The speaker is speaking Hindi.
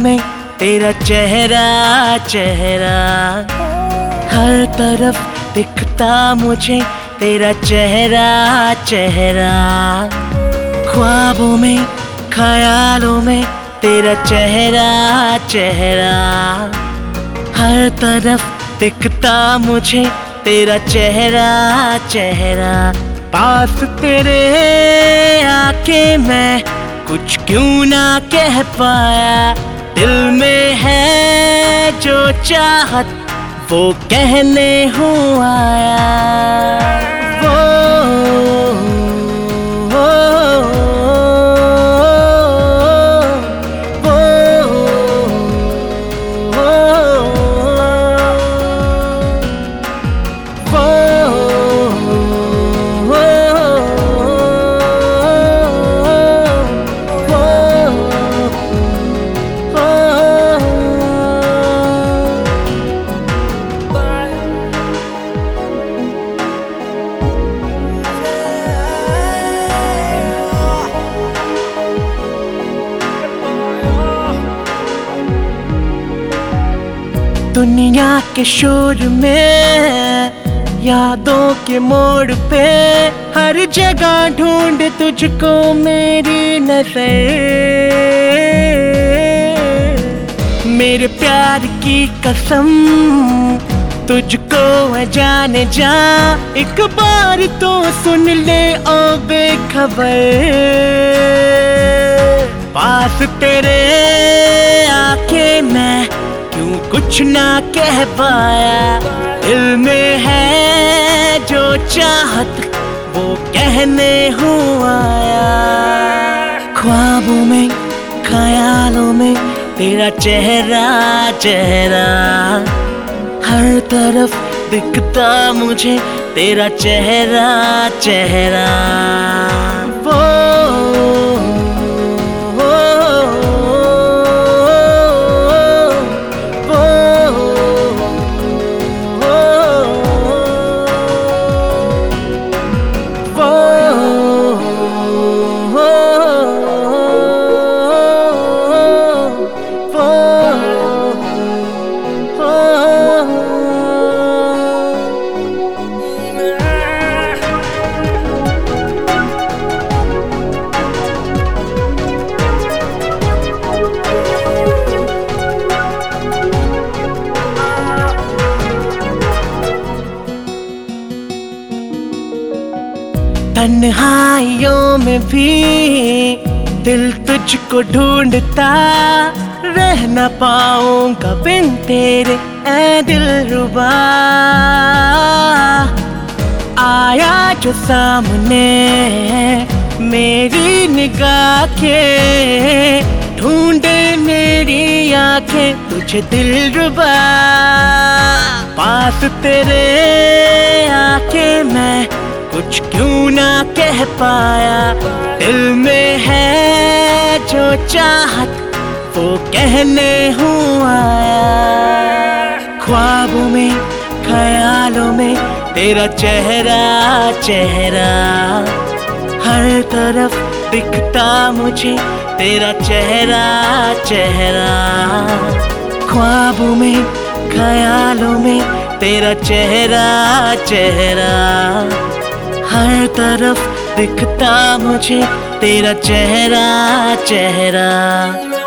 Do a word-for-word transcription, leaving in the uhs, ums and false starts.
में तेरा चेहरा चेहरा, हर तरफ दिखता मुझे तेरा चेहरा चेहरा। ख्वाबों में ख्यालों में तेरा चेहरा चेहरा, हर तरफ दिखता मुझे तेरा चेहरा चेहरा। पास तेरे आके मैं कुछ क्यों ना कह पाया, दिल में है जो चाहत वो कहने हूँ आया। वो, वो, वो, दुनिया के शोर में, यादों के मोड़ पे, हर जगह ढूंढ तुझको मेरी नजर। मेरे प्यार की कसम तुझको है जाने जा, एक बार तो सुन ले ओ बेखबर। पास तेरे आके मैं क्यों कुछ ना कह पाया, दिल में है जो चाहत वो कहने हूँ आया। ख्वाबों में ख्यालों में तेरा चेहरा चेहरा, हर तरफ दिखता मुझे तेरा चेहरा चेहरा। वो तन्हाइयों में भी दिल तुझको ढूंढता, रह न पाऊंगा बिन तेरे ऐ दिलरुबा। आया जो सामने मेरी निगाह के, ढूंढे मेरी आंखें तुझे दिलरुबा। पास तेरे आके मैं कुछ क्यों ना कह पाया, दिल में है जो चाहत वो कहने हूँ आया। ख्वाबों में ख्यालों में तेरा चेहरा चेहरा, हर तरफ दिखता मुझे तेरा चेहरा चेहरा। ख्वाबों में ख्यालों में तेरा चेहरा चेहरा, हर तरफ दिखता मुझे तेरा चेहरा चेहरा।